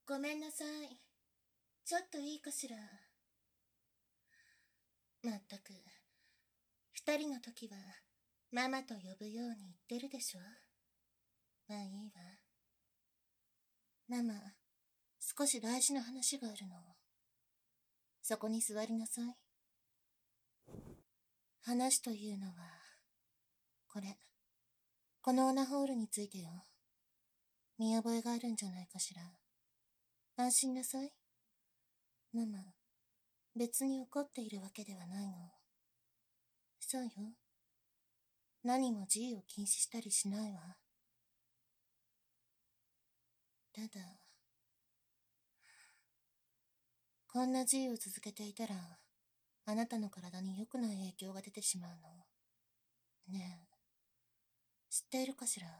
ごめんなさい。ちょっといいかしら。まったく、二人の時は、ママと呼ぶように言ってるでしょ。まあいいわ。ママ、少し大事な話があるの。そこに座りなさい。話というのは、これ。このオナホールについてよ。見覚えがあるんじゃないかしら。安心なさい。ママ、別に怒っているわけではないの。そうよ。何も自由を禁止したりしないわ。ただ、こんな自由を続けていたら、あなたの体に良くない影響が出てしまうの。ねえ、知っているかしら。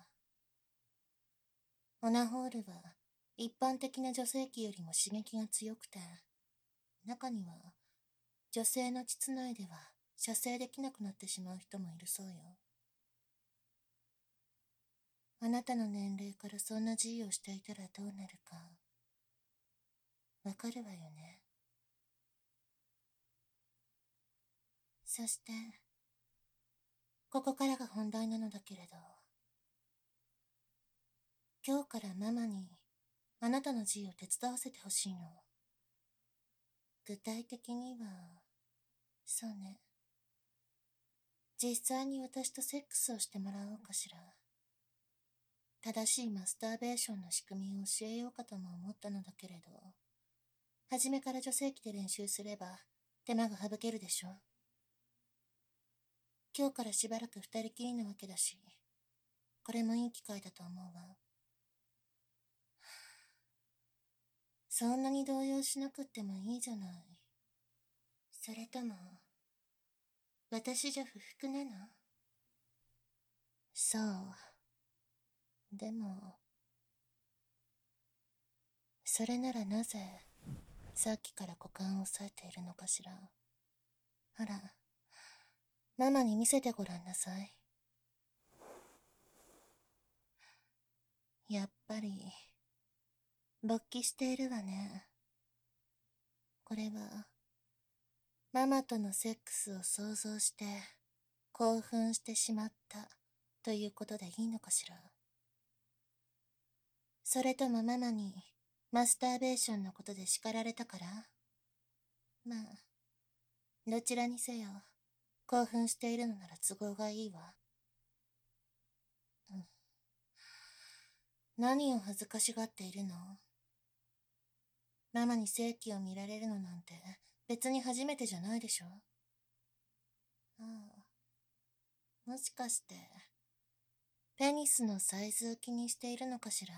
オナホールは、一般的な女性器よりも刺激が強くて、中には、女性の膣内では射精できなくなってしまう人もいるそうよ。あなたの年齢からそんな自由をしていたらどうなるか、わかるわよね。そして、ここからが本題なのだけれど、今日からママに、あなたの自由を手伝わせてほしいの。具体的には、そうね。実際に私とセックスをしてもらおうかしら。正しいマスターベーションの仕組みを教えようかとも思ったのだけれど、初めから女性器で練習すれば手間が省けるでしょ。今日からしばらく二人きりなわけだし、これもいい機会だと思うわ。そんなに動揺しなくってもいいじゃない。それとも、私じゃ不服なの？そう。でも、それならなぜ、さっきから股間を押さえているのかしら。ほら、ママに見せてごらんなさい。やっぱり、勃起しているわね。これは、ママとのセックスを想像して、興奮してしまった、ということでいいのかしら。それともママに、マスターベーションのことで叱られたから？まあ、どちらにせよ、興奮しているのなら都合がいいわ。うん。何を恥ずかしがっているの？ママに性器を見られるのなんて別に初めてじゃないでしょ？ああ、もしかして、ペニスのサイズを気にしているのかしら。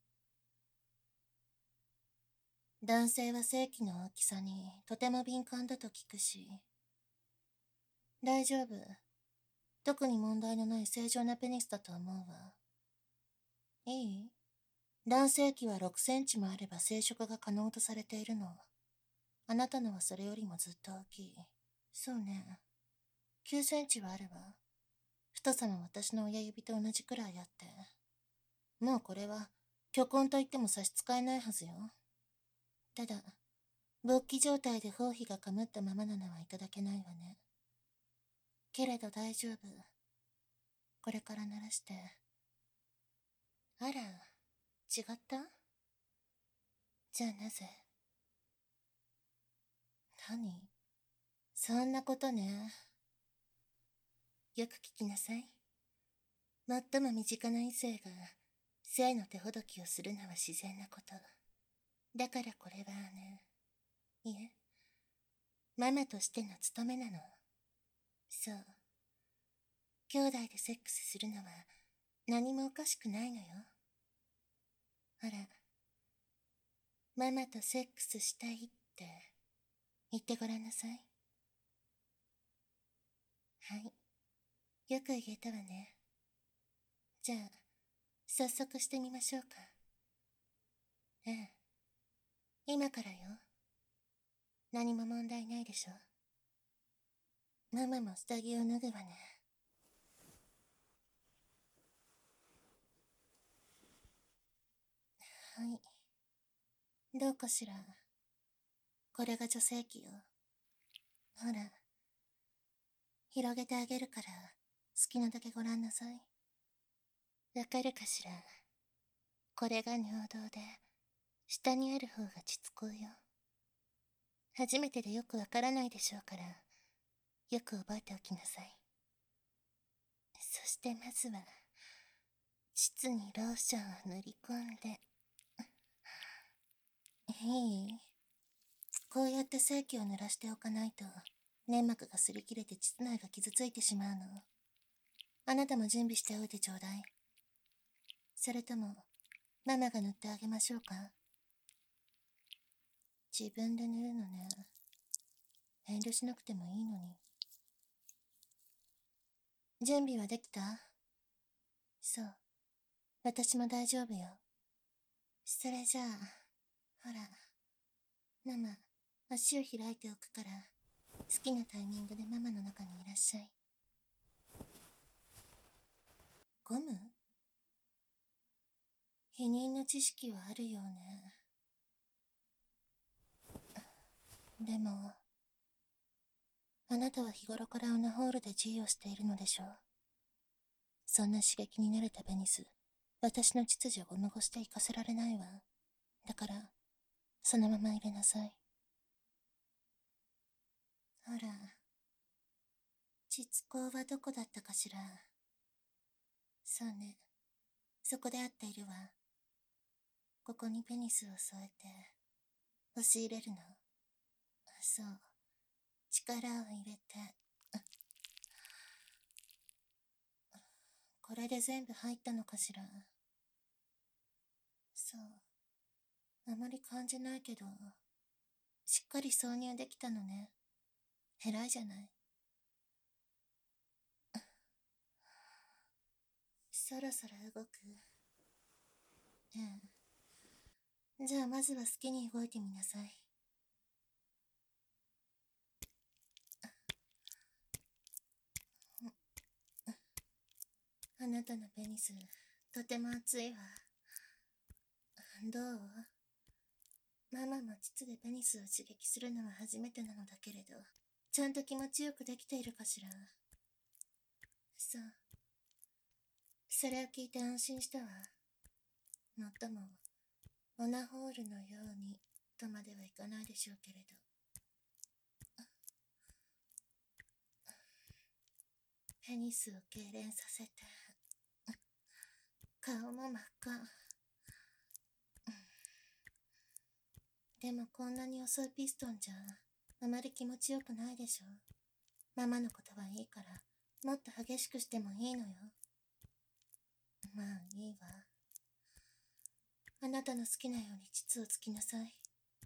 男性は性器の大きさにとても敏感だと聞くし。大丈夫。特に問題のない正常なペニスだと思うわ。いい？男性器は6センチもあれば生殖が可能とされているの。あなたのはそれよりもずっと大きい。そうね。9センチはあるわ。太さも私の親指と同じくらいあって。もうこれは、巨根と言っても差し支えないはずよ。ただ、勃起状態で包皮がかむったままなのはいただけないわね。けれど大丈夫。これから鳴らして。あら、違った？じゃあなぜ？何？そんなことね。よく聞きなさい。最も身近な異性が性の手ほどきをするのは自然なこと。だからこれはね、いえ、ママとしての務めなの。そう。兄弟でセックスするのは何もおかしくないのよ。ほら、ママとセックスしたいって言ってごらんなさい。はい。よく言えたわね。じゃあ、早速してみましょうか。ええ。今からよ。何も問題ないでしょ。ママも下着を脱ぐわね。はい。 どうかしら。これが女性器よ。ほら、広げてあげるから、好きなだけご覧なさい。わかるかしら。これが尿道で、下にある方が膣口よ。初めてでよくわからないでしょうから、よく覚えておきなさい。そしてまずは、膣にローションを塗り込んで。いい？こうやって精液を濡らしておかないと、粘膜が擦り切れて膣内が傷ついてしまうの。あなたも準備しておいてちょうだい。それとも、ママが塗ってあげましょうか？自分で塗るのね。遠慮しなくてもいいのに。準備はできた？そう。私も大丈夫よ。それじゃあ、ほら、ママ、足を開いておくから、好きなタイミングでママの中にいらっしゃい。ゴム？否認の知識はあるよね。でも、あなたは日頃からオナホールで G をしているのでしょう。そんな刺激に慣れたペニス、私の秩序をゴム越して行かせられないわ。だから、そのまま入れなさい。ほら、膣口はどこだったかしら。そうね、そこで合っているわ。ここにペニスを添えて、押し入れるの。そう、力を入れて。これで全部入ったのかしら。そう、あまり感じないけど、しっかり挿入できたのね。偉いじゃない。そろそろ動く？ええ。じゃあまずは好きに動いてみなさい。あなたのペニス、とても熱いわ。どう？ママも膣でペニスを刺激するのは初めてなのだけれど、ちゃんと気持ちよくできているかしら。そう。それを聞いて安心したわ。もっとも、オナホールのようにとまではいかないでしょうけれど。ペニスを痙攣させて、顔も真っ赤。でもこんなに遅いピストンじゃ、あまり気持ちよくないでしょ。ママのことはいいから、もっと激しくしてもいいのよ。まあいいわ。あなたの好きなように膣をつきなさい。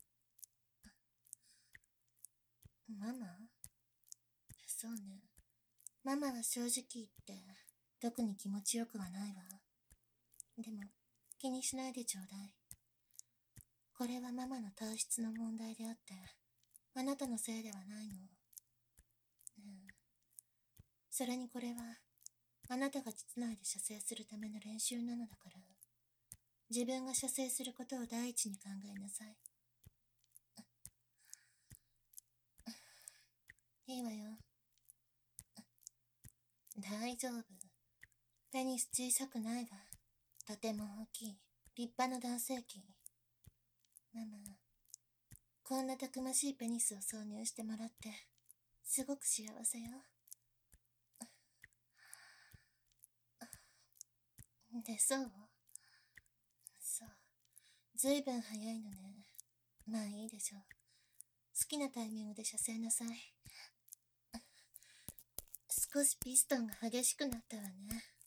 ママ？そうね。ママは正直言って、特に気持ちよくはないわ。でも、気にしないでちょうだい。これはママの体質の問題であって、あなたのせいではないの。それにこれは、あなたが膣内で射精するための練習なのだから、自分が射精することを第一に考えなさい。いいわよ。大丈夫。ペニス小さくないわ。とても大きい、立派な男性器。ママ、こんなたくましいペニスを挿入してもらって、すごく幸せよ。で、そう？そう。ずいぶん早いのね。まあいいでしょう。好きなタイミングで射精なさい。少しピストンが激しくなったわね。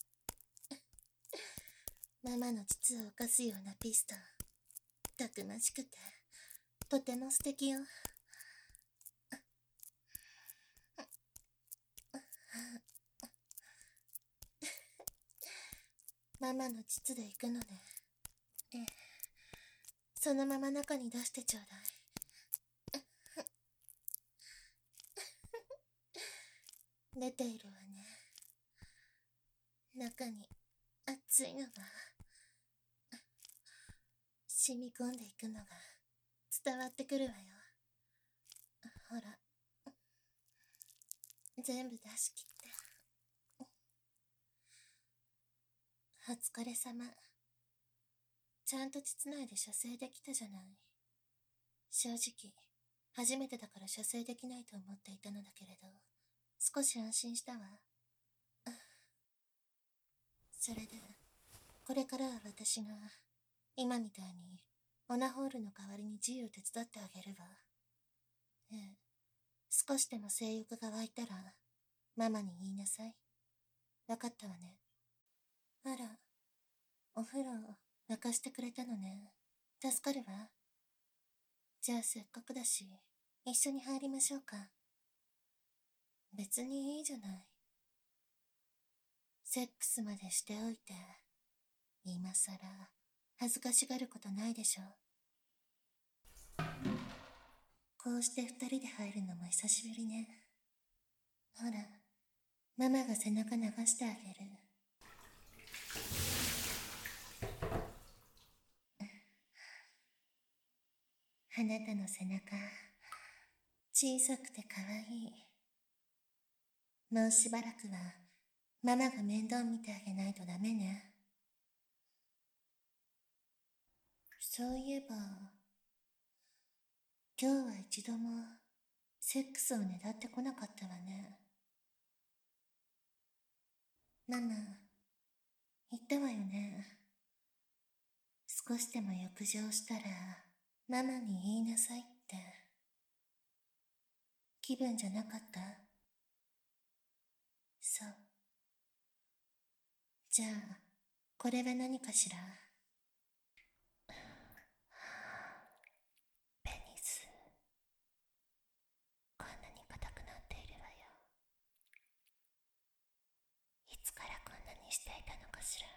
ママの膣を犯すようなピストン。たくましくて、とても素敵よ。ママの膣で行くのね。ええ。そのまま中に出してちょうだい。出ているわね。中に熱いのが染み込んでいくのが伝わってくるわよ。ほら、全部出し切って。お疲れ様。ちゃんと膣内で射精できたじゃない。正直、初めてだから射精できないと思っていたのだけれど、少し安心したわ。それで、これからは私が、今みたいに、オナホールの代わりに G を手伝ってあげるわ。ええ、少しでも性欲が湧いたら、ママに言いなさい。わかったわね。あら、お風呂、沸かしてくれたのね。助かるわ。じゃあせっかくだし、一緒に入りましょうか。別にいいじゃない。セックスまでしておいて、今さら、恥ずかしがることないでしょ。こうして二人で入るのも久しぶりね。ほら、ママが背中流してあげる。あなたの背中、小さくて可愛い。もうしばらくは、ママが面倒見てあげないとダメね。そういえば、今日は一度も、セックスをねだってこなかったわね。ママ、言ったわよね。少しでも浴場したら、ママに言いなさいって。気分じゃなかった？そう。じゃあ、これは何かしら？ペニス。こんなに硬くなっているわよ。いつからこんなにしていたのかしら。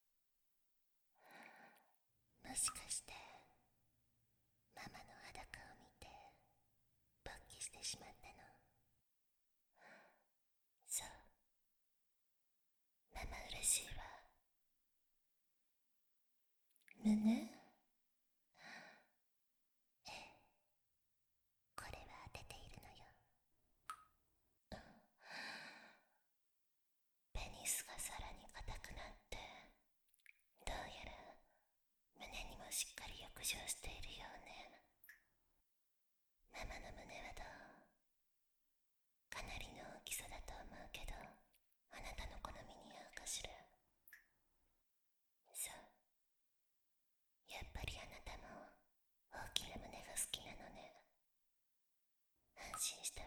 もしかして、ママの裸を見て、勃起してしまったの？そう。ママ嬉しいわ。胸？これは当てているのよ。ペニスがさらに硬くなって、どうやら胸にもしっかり浴場しているようね。ママの胸はどう？かなりの大きさだと思うけど、あなたの好みに合うかしら。そう。やっぱりあなたも大きな胸が好きなのね。安心したわ。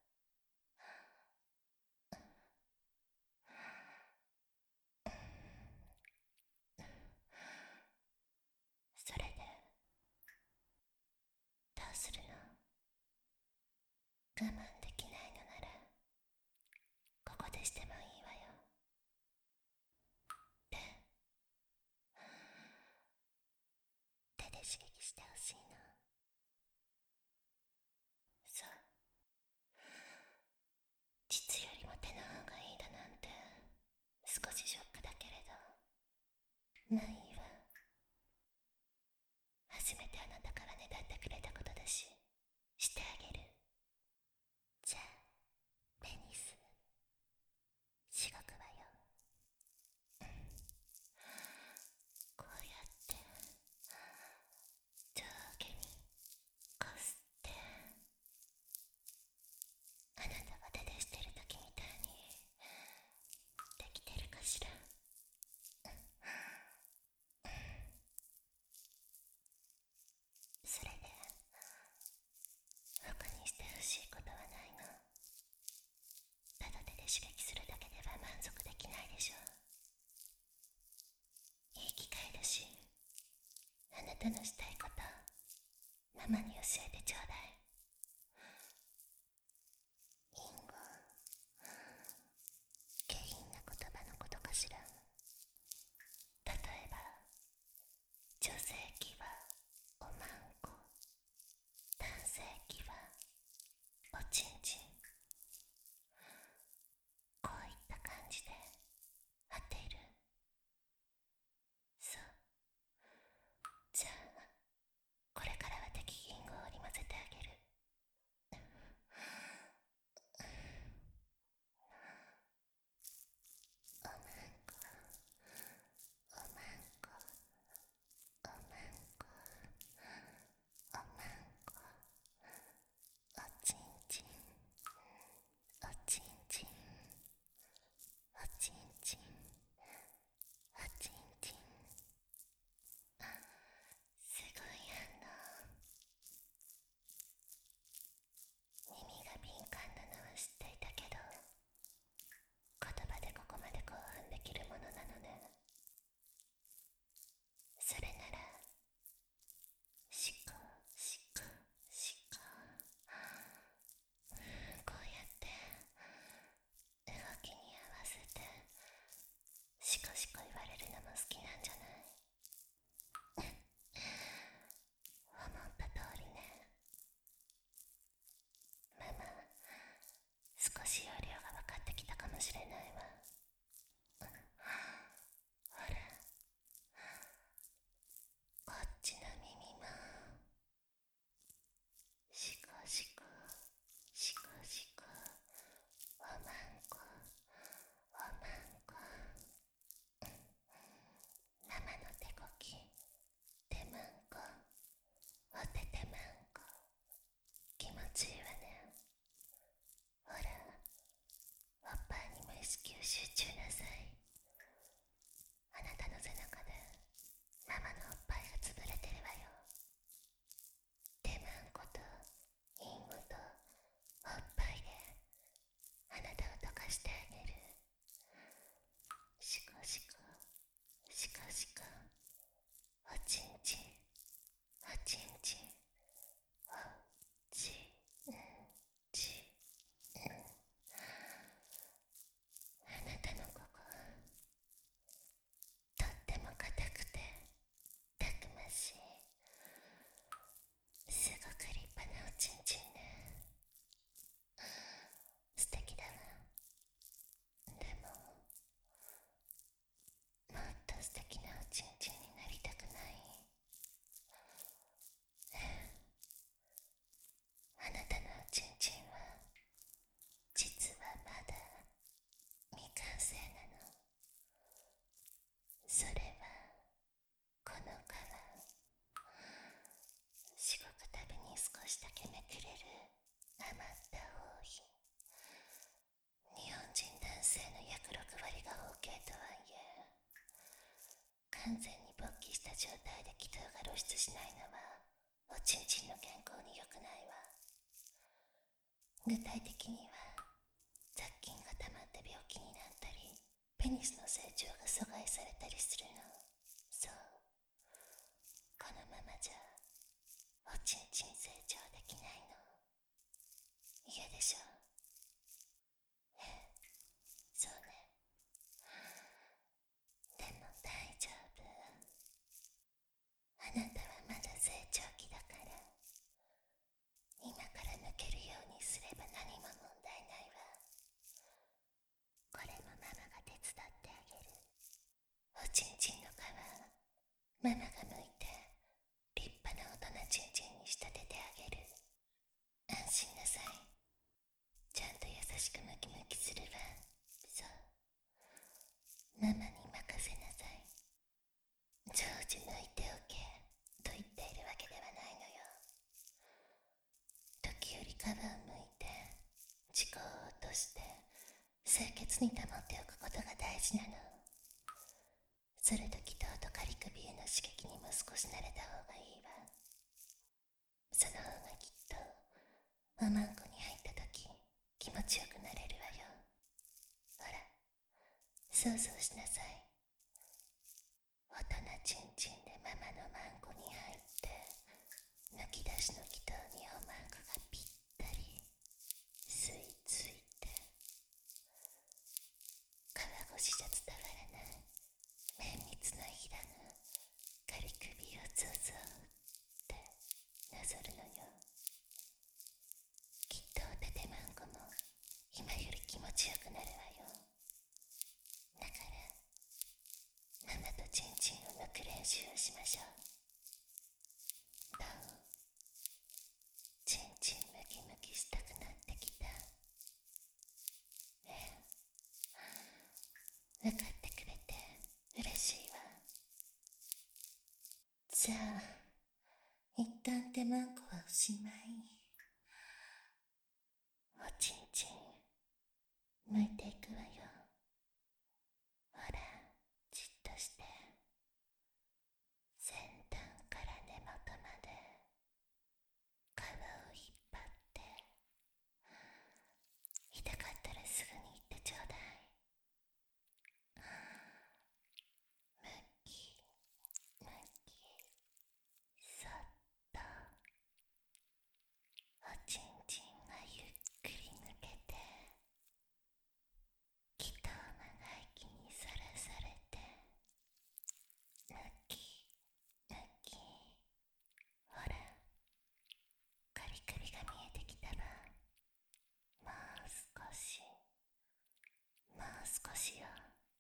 それで、どうするの？我慢できないのなら、ここでしてもいいわよ。で、手で刺激してほしいの。そう。膣よりも手の方がいいだなんて、少しショックだけれど、まあいいわ。初めてあなたからねだってくれたことだし、してあげる。じゃあ、ペニス、しごくわよ。こうやって、上下に、こすって、あなたが手でしてる時みたいに、できてるかしら。それで、他にしてほしいことはないの？ただ手で刺激するだけでは満足できないでしょう。いい機会だし、あなたのしたいこと、ママに教えてちょうだい。隠語、下品な言葉のことかしら。例えば、女性器はおまんこ、男性器はおちんちん。こういった感じで合っている？そう。じゃあ、これからは適宜語完全に勃起した状態で気筒が露出しないのはおちんちんの健康に良くないわ。具体的には雑菌が溜まって病気になったり、ペニスの成長が阻害されたりするの。そう、このままじゃおちんちん成長できないの。嫌でしょ？そうね。でも大丈夫。あなたはまだ成長期だから、今から抜けるようにすれば何も問題ないわ。これもママが手伝ってあげる。おちんちんの皮、ママが剥いて立派な大人ちんちんに仕立ててあげる。安心なさい。ちゃんと優しくムキムキするわ。そう、ママに任せなさい。常時抜いておけと言っているわけではないのよ。時折皮を剥いて自己を落として清潔に保っておくことが大事なの。それと気筒と仮首への刺激にも少し慣れた方がいいわ。その方がきっとおまんこに入った時気持ちよくなれるわよ。ほら、想像しなさい。大人ちんちんでママのマンコに入って抜き出しの気筒におまんこがぴったり吸い付いて、皮越しじゃ伝わらない綿密なひだが仮首をゾゾってなぞるのよ。きっとおててまんこも今より気持ちよくなるわよ。だからママとチンチンを抜く練習をしましょう。どう？チンチンムキムキしたくなってきた？分かってくれて嬉しいわ。じゃあ一旦手まんこはおしまい。おちんちん剥いていくわよ。ほら、じっとして。先端から根元まで皮を引っ張って、痛かったらすぐに言ってちょうだい。むきむき、そっと。おちんちんはゆっくり抜けて、気筒長生きにさらされて、むきむき。ほら、仮首が見えてきたわ。もう少し、もう少しよ。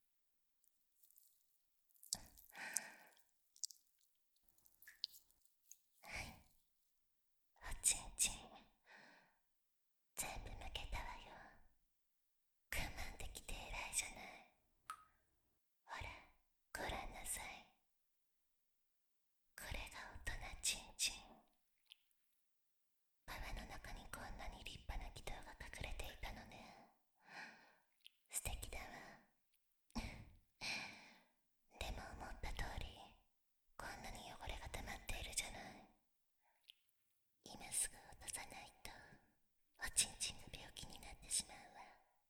はい、おちんちん全部抜けたわよ。我慢できて偉いじゃない。ほら、ご覧なさい。これが大人ちんちん。皮の中にこんなに立派な気筒が隠れていたのね。素敵だわ。でも思った通り、こんなに汚れが溜まっているじゃない。今すぐ落とさないとおちんちんが病気になってしまうわ。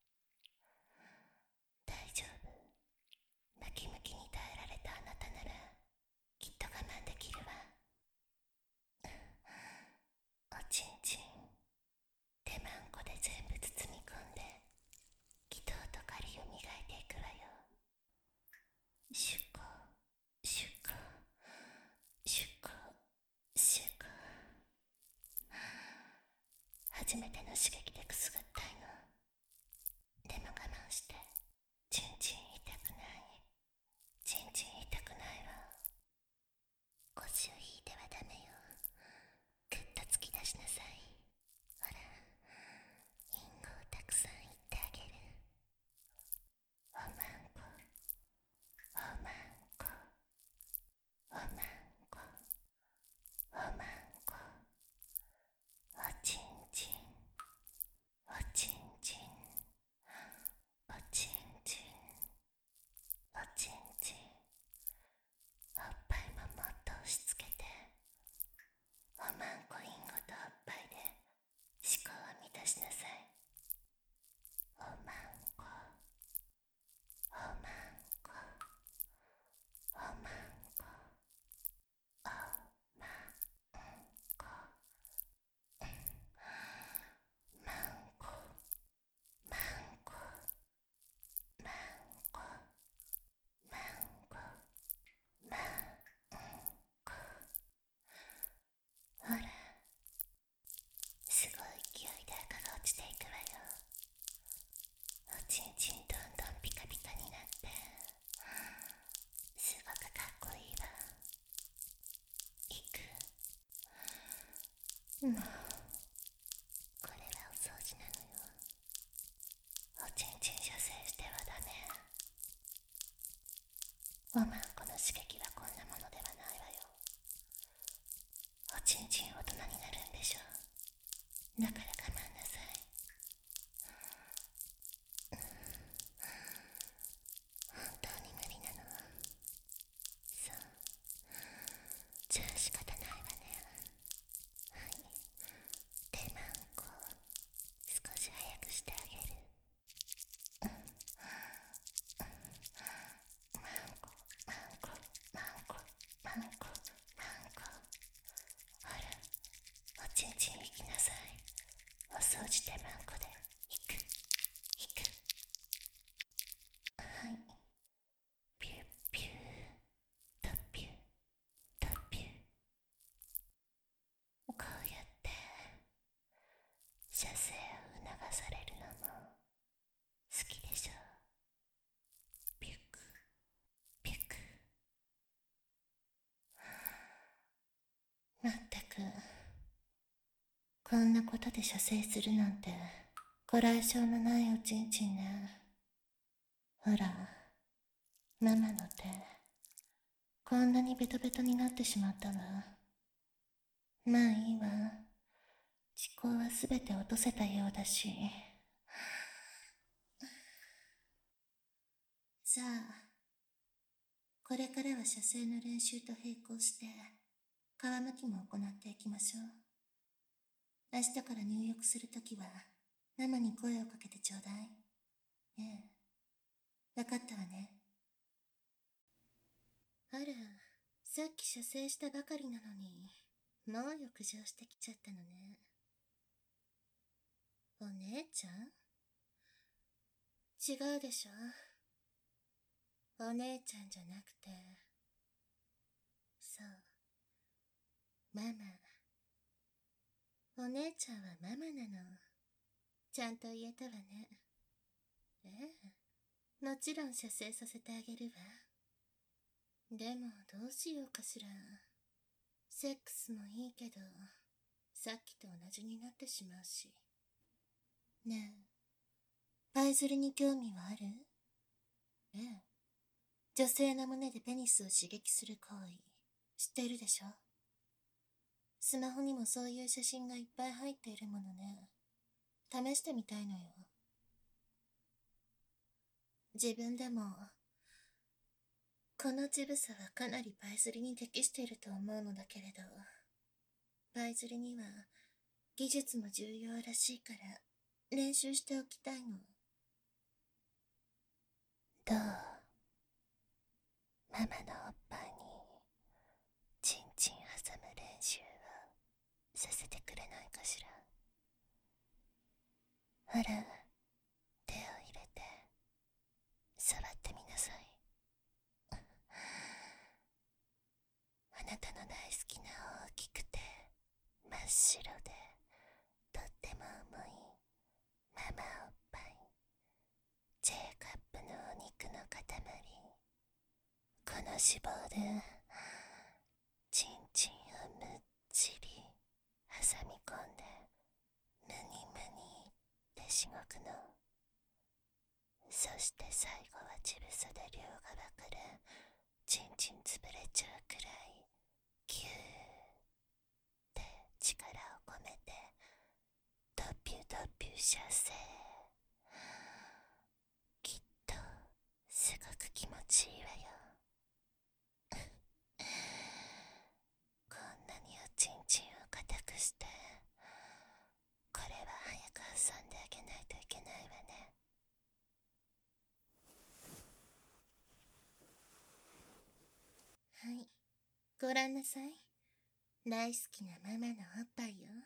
大丈夫。ムキムキに耐えられたあなたならきっと我慢できるわ。おちんちん手まんこで全部包み込んで気筒と仮を磨いていくわよ。シュコシュコシュコシュコ。初めての刺激でくすぐったいの。でも我慢して。チンチン痛くない。チンチン痛くないわ。腰を引いてはダメよ。ぐっと突き出しなさい。ほら、リンゴをたくさん言ってあげる。おまんこ、おまんこ、おまんこ、おまんこ、おちんちん、おちんこれはお掃除なのよ。おちんちん射精してはダメ。おまんこの刺激はこんなものではないわよ。おちんちん大人になるんでしょ。だから我慢なさい。本当に無理なの。そう。じゃあ仕方ないわね。はい。で、マンコ少し早くしてあげる。マンコ、マンコ、マンコ、マンコ、マンコ。ほら、おちんちん行きなさい。お掃除でマンコで行く、行く。はい。ピュッピュー、トッピュー、トッピュー。こうやって射精を促されるのも好きでしょ。ピュクピュク。まったく、こんなことで射精するなんてご来性のないおちんちんね。ほら、ママの手こんなにベトベトになってしまったわ。まあいいわ。思考はすべて落とせたようだし。さあ、これからは射精の練習と並行して皮むきも行っていきましょう。明日から入浴するときはママに声をかけてちょうだい。ええ、わかったわね。あら、さっき射精したばかりなのにもう浴場してきちゃったのね。お姉ちゃん？違うでしょ。お姉ちゃんじゃなくて、そう、ママ。お姉ちゃんはママなの。ちゃんと言えたわね。ええ、もちろん射精させてあげるわ。でもどうしようかしら。セックスもいいけど、さっきと同じになってしまうし。ねえ、パイズルに興味はある？ええ、女性の胸でペニスを刺激する行為、知っているでしょ？スマホにもそういう写真がいっぱい入っているものね。試してみたいのよ。自分でも、この乳房はかなりパイズリに適していると思うのだけれど、パイズリには技術も重要らしいから練習しておきたいの。どう？ママのおっぱいにチンチン挟む練習をさせてくれないかしら。ほら、手を入れて触ってみなさい。あなたの大好きな大きくて真っ白でとっても重いママおっぱい、 J カップのお肉の塊。この脂肪でチンチンをむっちり挟み込んでムニムニってしごくの。そして最後は乳房で両側からチンチン潰れちゃうくらいギューって力を込めてドピュドピュ射精。きっとすごく気持ちいいわよ。こんなにおちんちんを硬くして、これは早く挟んであげないといけないわね。はい、ご覧なさい。大好きなママのおっぱいよ。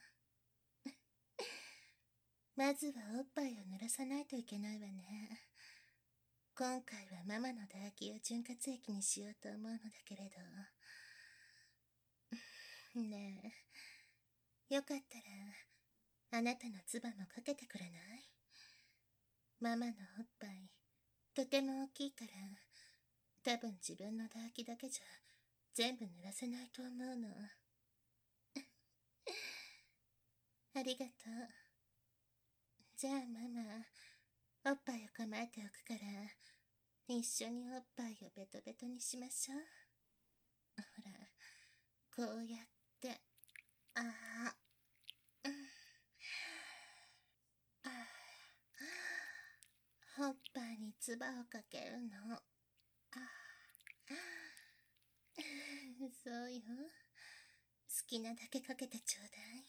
まずはおっぱいを濡らさないといけないわね。今回はママの唾液を潤滑液にしようと思うのだけれど。ねえ、よかったらあなたの唾もかけてくれない？ママのおっぱいとても大きいから、多分自分の唾液だけじゃ全部濡らせないと思うの。 ありがとう。じゃあママ、おっぱいを構えておくから、一緒におっぱいをベトベトにしましょう。ほら、こうやって、ああ、うん、ああ、おっぱいに唾をかけるの。ああ、そうよ。好きなだけかけてちょうだい。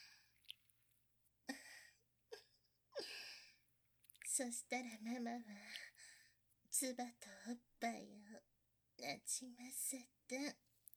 そしたらママは、唾とおっぱいをなじませて、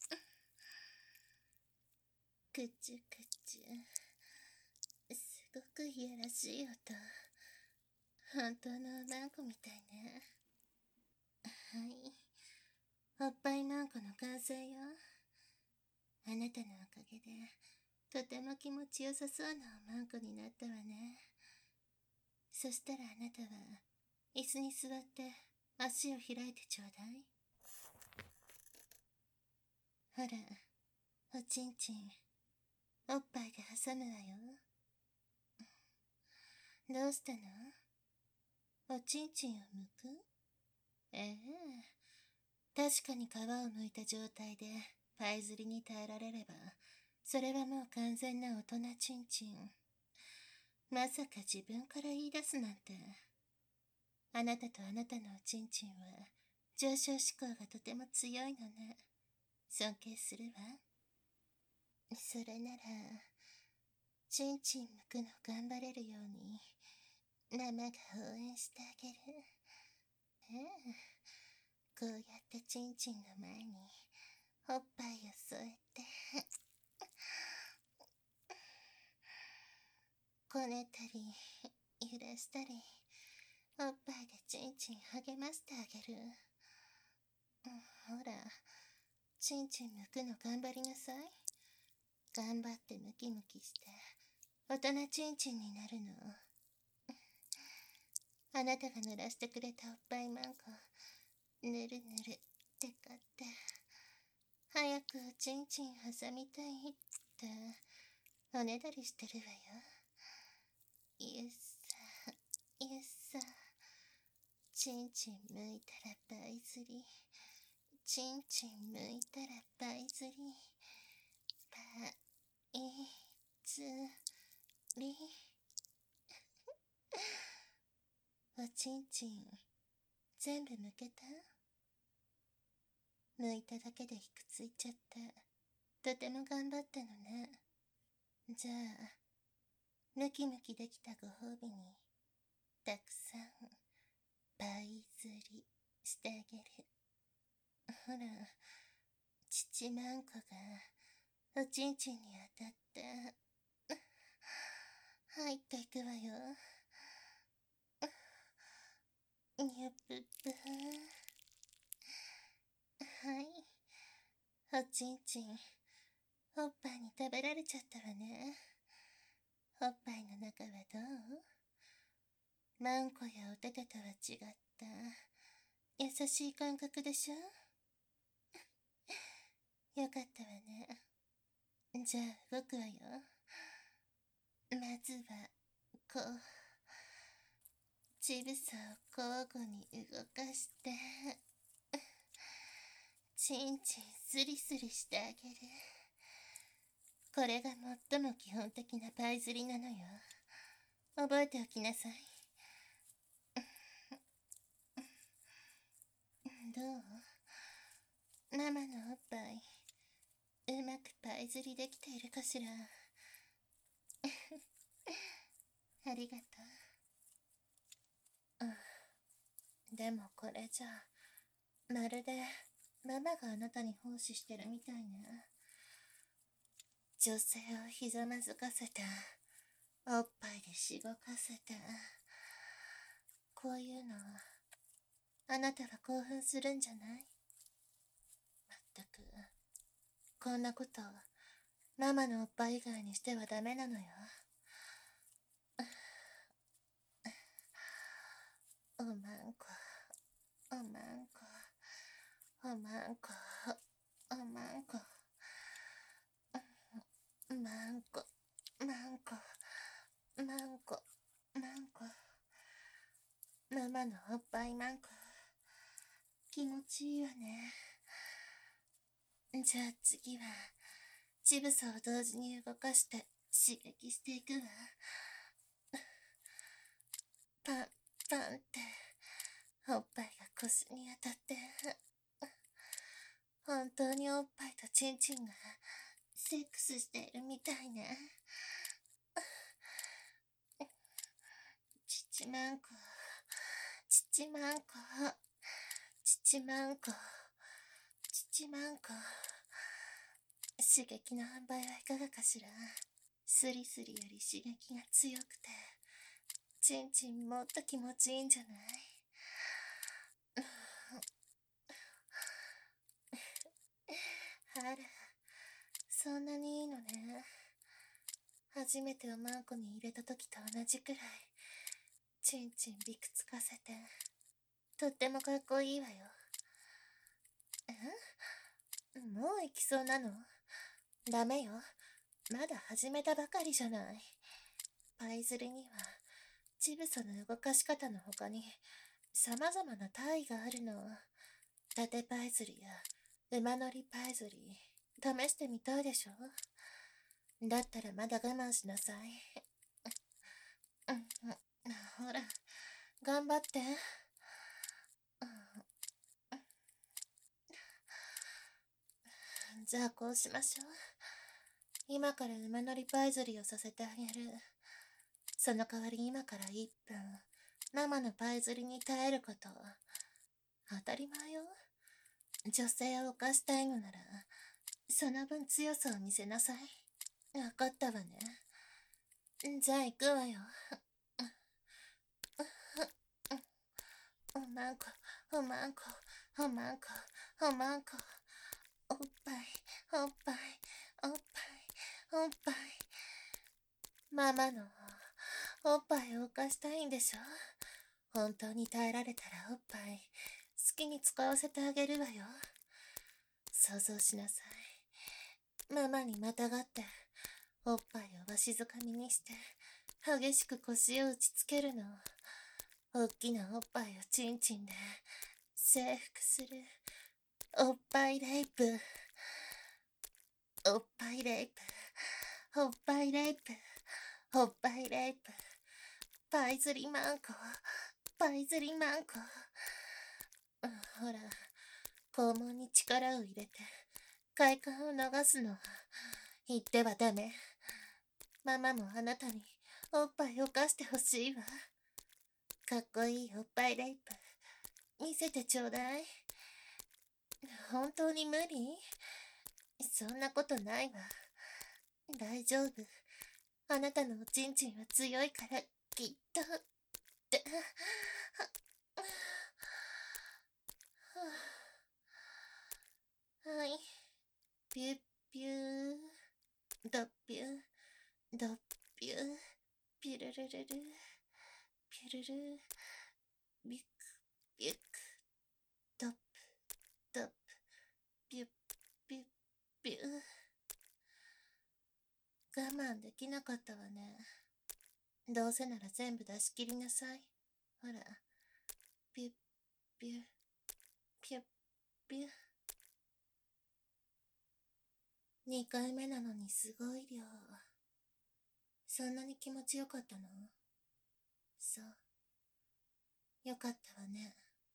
くちゅくちゅ。すごくいやらしい音。本当のおまんこみたいね。はい。おっぱいまんこの完成よ。あなたのおかげで、とても気持ちよさそうなおまんこになったわね。そしたらあなたは、椅子に座って足を開いてちょうだい。ほら、おちんちん、おっぱいで挟むわよ。どうしたの？おちんちんを剥く？ええ、確かに皮を剥いた状態でパイ釣りに耐えられれば、それはもう完全な大人ちんちん。まさか自分から言い出すなんて。あなたとあなたのおちんちんは上昇志向がとても強いのね。尊敬するわ。それなら、ちんちん剥くの頑張れるように、ママが応援してあげる。ええ、こうやってちんちんの前におっぱいを添えてこねたり揺らしたり、おっぱいでちんちん励ましてあげる。ほら、ちんちん剥くの頑張りなさい。頑張ってムキムキして大人ちんちんになるの。あなたが濡らしてくれたおっぱいマンコ、ぬるぬるってかって早くおちんちん挟みたいっておねだりしてるわよ。ゆっさゆっさ、ちんちん剥いたらパイ釣り、ちんちん剥いたらパイ釣り、パイ釣り。おちんちん全部剥けた？剥いただけでひくついちゃった。とても頑張ったのね。じゃあ、ムキムキできたご褒美に、たくさんパイ釣りしてあげる。ほら、父マンコがおちんちんに当たって、入っていくわよ。にゅぷぷ。はい。おちんちん、おっぱいに食べられちゃったわね。おっぱいの中はどう？マンコやおててとは違った優しい感覚でしょ？よかったわね。じゃあ動くわよ。まずはこう、乳房を交互に動かしてちんちんスリスリしてあげる。これが最も基本的なパイ釣りなのよ。覚えておきなさい。どう？ママのおっぱいうまくパイ釣りできているかしら？ありがとう。でもこれじゃまるでママがあなたに奉仕してるみたいね。女性をひざまずかせておっぱいでしごかせて、こういうのあなたは興奮するんじゃない？まったく、こんなことママのおっぱい以外にしてはダメなのよ。おまんこ、おまんこ、おまんこ、おまんこ、まんこ、まんこ。 マのおっぱいマンコ。気持ちいいわね。じゃあ次は、乳房を同時に動かして刺激していくわ。パン、パンって、おっぱいが腰に当たって、本当におっぱいとチンチンがセックスしているみたいね。ちまんこ、ちまんこ、ちまんこ、ちまんこ。刺激の塩梅はいかがかしら。スリスリより刺激が強くて、チンチンもっと気持ちいいんじゃない？あら、そんなにいいのね。初めておまんこに入れた時と同じくらい、チンチンびくつかせて、とってもかっこいいわよ。もう行きそうなの？ダメよ。まだ始めたばかりじゃない。パイズリには、乳房の動かし方の他に、様々な体位があるの。縦パイズリや馬乗りパイズリ、試してみたいでしょ？だったらまだ我慢しなさい。ほら、頑張って。じゃあこうしましょう。今から馬乗りパイズリをさせてあげる。その代わり今から1分、生のパイズリに耐えること。当たり前よ。女性を犯したいのなら、その分強さを見せなさい。わかったわね。じゃあ行くわよ。おまんこ、おまんこ、おまんこ、おまんこ。おっぱい、おっぱい、おっぱい、おっぱい。ママのおっぱいを犯したいんでしょ？本当に耐えられたらおっぱい好きに使わせてあげるわよ。想像しなさい。ママにまたがっておっぱいをわしづかみにして激しく腰を打ちつけるの。おっきなおっぱいをチンチンで征服するおっぱいレイプ。おっぱいレイプ、おっぱいレイプ、おっぱいレイプ。パイズリマンコ、パイズリマンコ。ほら、肛門に力を入れて快感を流すの。言ってはダメ。ママもあなたにおっぱいを犯してほしいわ。かっこいいおっぱいレイプ見せてちょうだい。本当に無理？そんなことないわ。大丈夫。あなたのおちんちんは強いからきっと。はい。ピュッピュー、ドッピュー、ドッピュー、ピュルルルル、ピュルル、ビュック、ビュック、ドップ、ドップ、ピュッピュッピュー。我慢できなかったわね。どうせなら全部出し切りなさい。ほら、ピュッピュッ、ピュッピュッ。2回目なのにすごい量。そんなに気持ちよかったの？そう。よかったわね。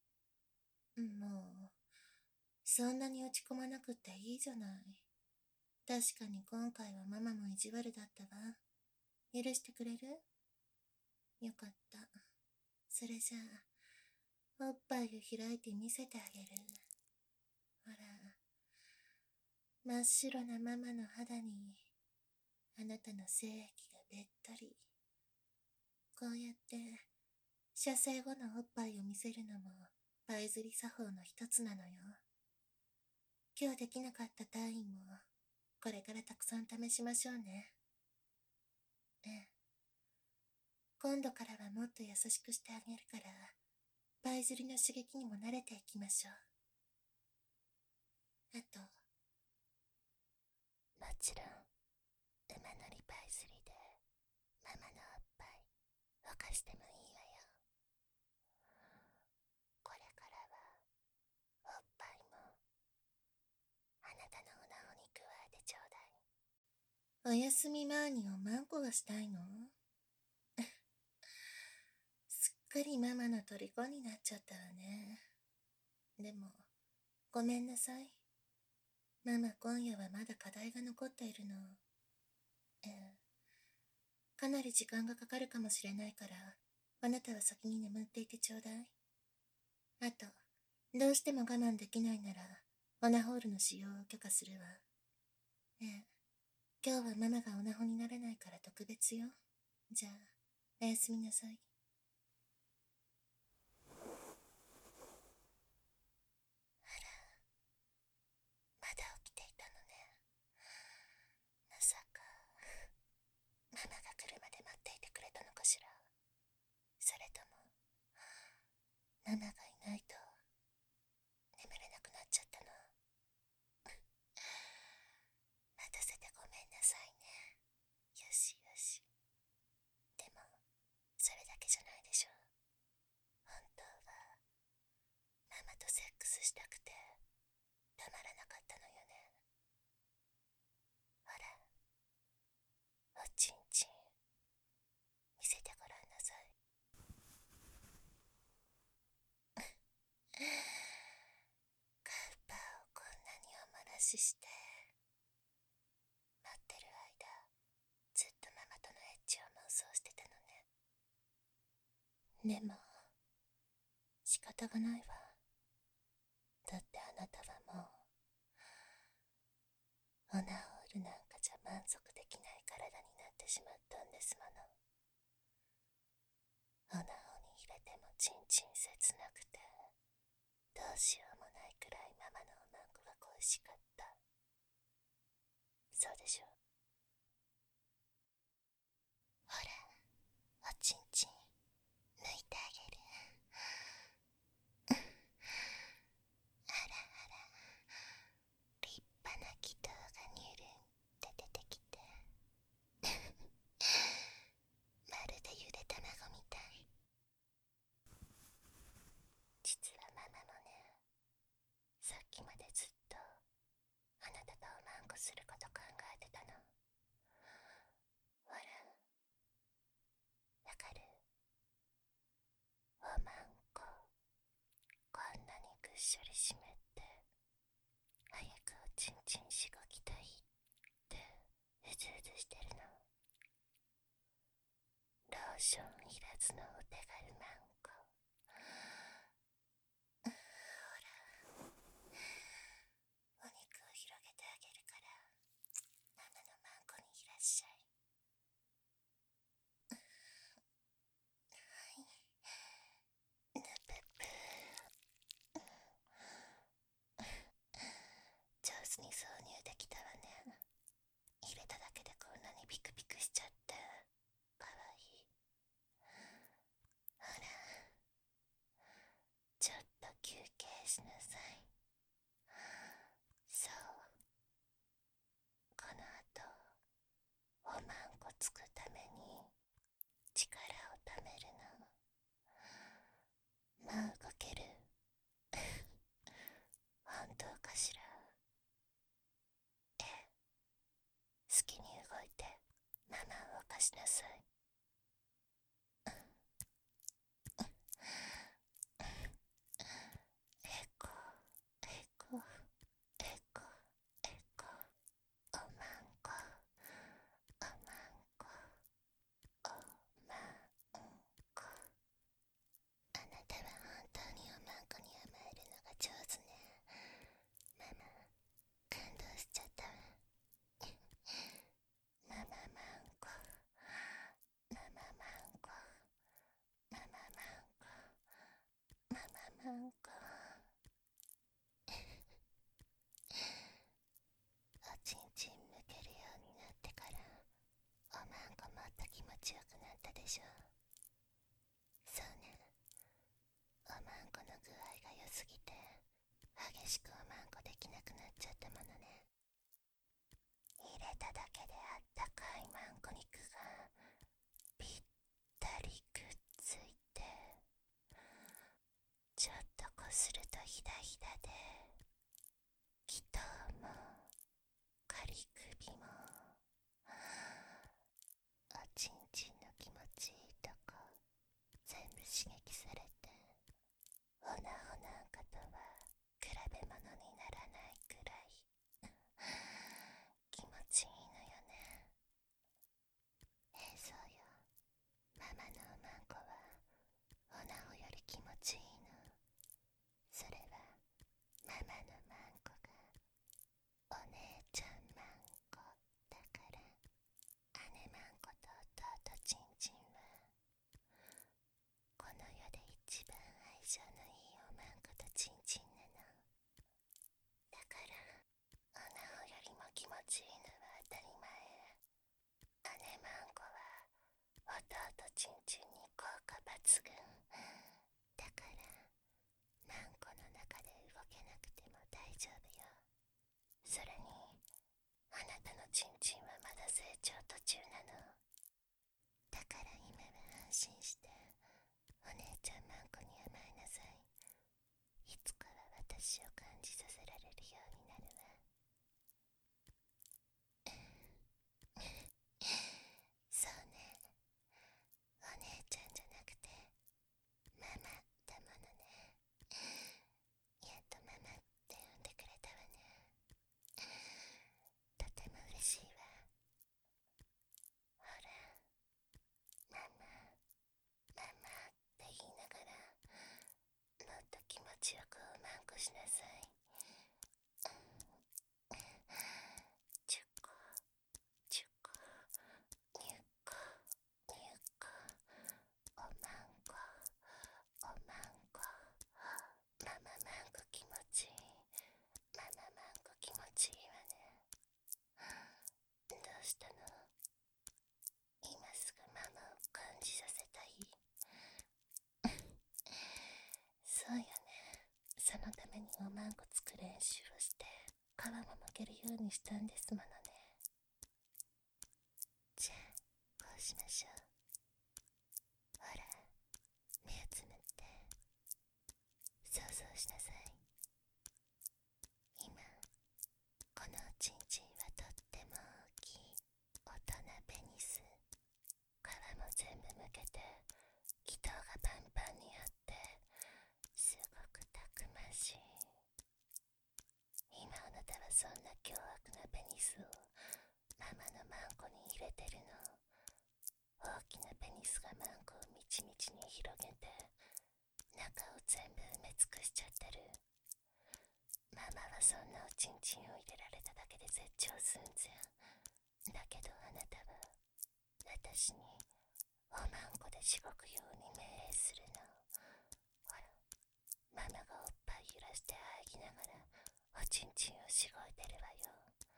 もう、そんなに落ち込まなくっていいじゃない。確かに今回はママも意地悪だったわ。許してくれる？よかった。それじゃあ、おっぱいを開いて見せてあげる。ほら、真っ白なママの肌に、あなたの精液がべったり。こうやって、射精後のおっぱいを見せるのも、パイズリ作法の一つなのよ。今日できなかった単位も、これからたくさん試しましょうね。ええ。今度からはもっと優しくしてあげるから、パイズリの刺激にも慣れていきましょう。あと、もちろん、馬乗りパイズリで、ママのおっぱい、沸かしてもいいわよ。 おやすみマーニをマンコがしたいの？すっかりママの虜になっちゃったわね。でも、ごめんなさい。ママ今夜はまだ課題が残っているの。ええ。かなり時間がかかるかもしれないから、あなたは先に眠っていてちょうだい。あと、どうしても我慢できないなら、オナホールの使用を許可するわ。ええ。今日はママがオナホになれないから特別よ。じゃあ、おやすみなさい。まだ起きていたのね。まさか、ママが来るまで待っていてくれたのかしら。それとも、ママがいないと、眠れなくなっちゃったの。待たせてごめんなさいね。よしよし。でも、それだけじゃないでしょ。本当は、ママとセックスしたくて、たまらなかったのよね。ほら、おちんちん、見せてごらんなさい。カウパーをこんなにお漏らしして、待ってる間、ずっとママとのエッチを妄想してたのね。でも、仕方がないわ。だってあなたはもう、オナホールなんかじゃ満足できない体になってしまったんですもの。オナホに入れてもチンチン切なくて、どうしようもないくらいママのおまんこが恋しかった。そうでしょ。ほら、おちんちん、抜いてあげる。あらあら、立派な気筒がニュルンって出てきて、まるでゆで卵みたい。実はママもね、さっきまでずっとあなたとおまんこすること考えてたの。ほら、わかる？おまんこ、こんなにぐっしょり湿って早くおちんちんしごきたいってうずうずしてるの。ローションいらずのお手軽まんこ。ほら、お肉を広げてあげるから、ママのまんこにいらっしゃい。はい、ぬぷぷ。上手に挿入できたわね。入れただけでこんなにピクピクしちゃって、かわいい。ほら、ちょっと休憩しなさい。そう、この後、おまんこつくために力をためるの。もう動ける？本当かしら？ええ、好きに動いてママを動かしなさい。エコエコエコエコ、おまんこおまんこおまんこ。あなたは本当におまんこに甘えるのが上手ね。ママ、感動しちゃったわ。ママまんこ、ママまんこ、ママまんこ、ママまんこ。おちんちん向けるようになってから、おまんこもっと気持ちよくなったでしょ。そうね、おまんこの具合が良すぎて、激しくおまんこできなくなっちゃったものね。入れただけであったかいまんこ肉がぴったりくっついて、ちょっとこするとヒダヒダで、気筒も仮首もちんちんはまだ成長途中なの。だから今は安心して、お姉ちゃんマンコに甘えなさい。いつかは私を感じさせられるようになるわ。そうね。お姉ちゃんじゃなくて、ママだものね。やっとママって呼んでくれたわね。とても嬉しいわ。ほら、ママ、ママって言いながら、もっと気持ちよくおまんこしなさい。ちゅこ、ちゅこ、にゅっこ、にゅっこ、おまんこ、おまんこ。マママンコ気持ちいい。マママンコ気持ちいいわね。どうしたの？今すぐママを感じさせたい？そうよね。そのためにおまんこつく練習をして皮も剥けるようにしたんですものね。じゃあこうしましょう。ほら、目をつむって想像しなさい。今このおちんちんはとっても大きい大人ペニス。皮も全部剥けて気筒がパンパンにあってすごくたくましい。今あなたはそんな凶悪なペニスをママのマンコに入れてるの。大きなペニスがマンコをみちみちに広げて中を全部埋め尽くしちゃってる。ママはそんなおちんちんを入れられただけで絶頂寸前。だけどあなたは私におまんこでしごくように命令するの。ほら、ママがおっぱい揺らして喘ぎながらおちんちんをしごいてるわよ。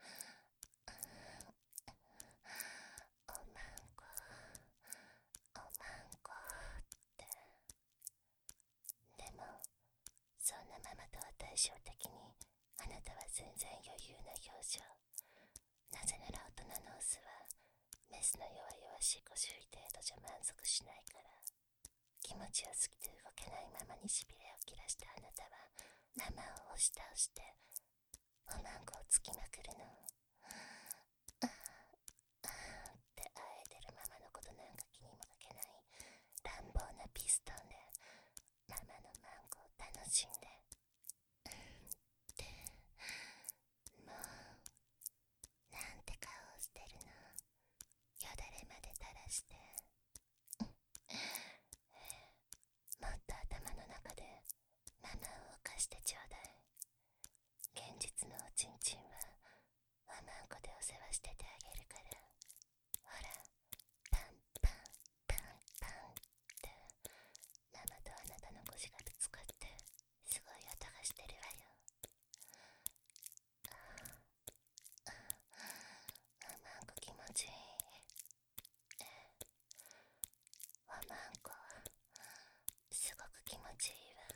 おまんこ、おまんこって。でもそんなママとは対照的にあなたは全然余裕な表情。なぜなら大人のオスはメスの弱々しいご注意程度じゃ満足しないから。気持ちよすぎて動けないままにしびれを切らしたあなたはママを押し倒しておまんこをつきまくるの。ってあえてるママのことなんか気にもかけない乱暴なピストンでママのマンコを楽しんで。ってもうなんて顔をしてるの。よだれまで垂らして。もっと頭の中でママを犯してちょうだい。現実のおちんちんはおまんこでお世話しててあげるから。ほら、パンパンパンパンってママとあなたの腰がぶつかってすごい音がしてるわよ。おまんこ気持ちいい。おまんこすごく気持ちいいわ。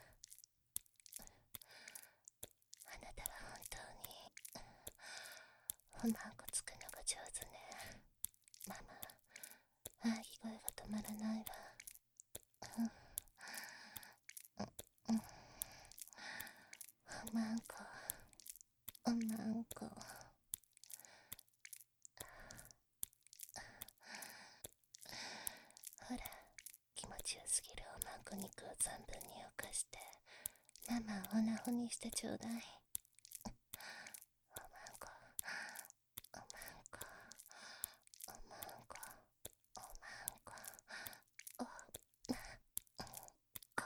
あなたは本当におまんこつくのが上手ね。ママ、喘ぎ声が止まらないわ。おまんこ、おまんこ。ほら、気持ちよすぎるおまんこ肉を存分に犯してママをオナホにしてちょうだい。おまんこ、おまんこ、おまんこ、おまんこ、おまんこ。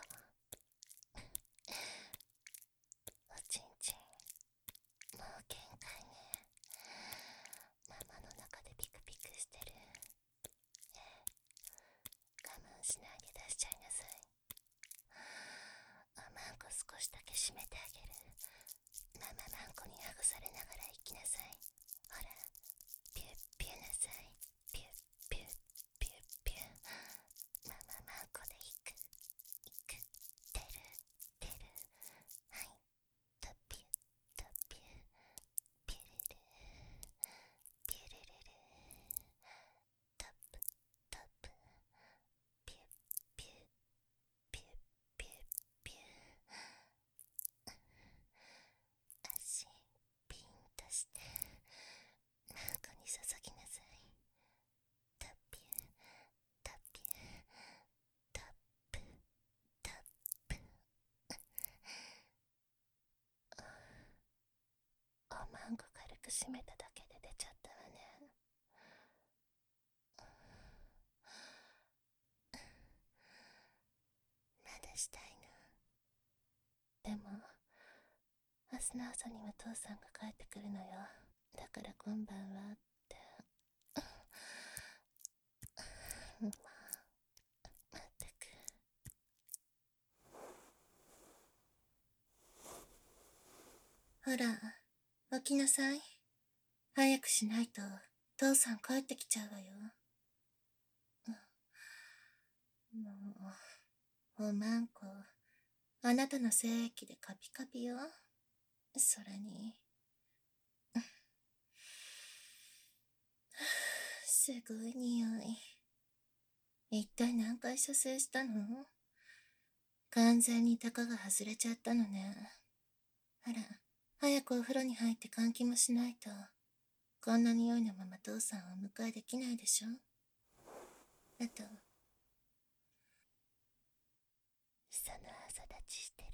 おちんちんもう限界ね。ママの中でピクピクしてる。我慢しないで出しちゃいなさい。おまんこ少しだけ閉めてあげる。 閉めただけで出ちゃったわね。まだしたいの。でも、明日の朝には父さんが帰ってくるのよ。だから今晩はって。まったく。ほら、起きなさい。早くしないと、父さん帰ってきちゃうわよ。もう、おまんこ、あなたの精液でカピカピよ。それに、すごい匂い。一体何回射精したの？完全にタカが外れちゃったのね。あら、早くお風呂に入って換気もしないと、こんな匂いのまま父さんをお迎えできないでしょ。あと、その朝立ちして、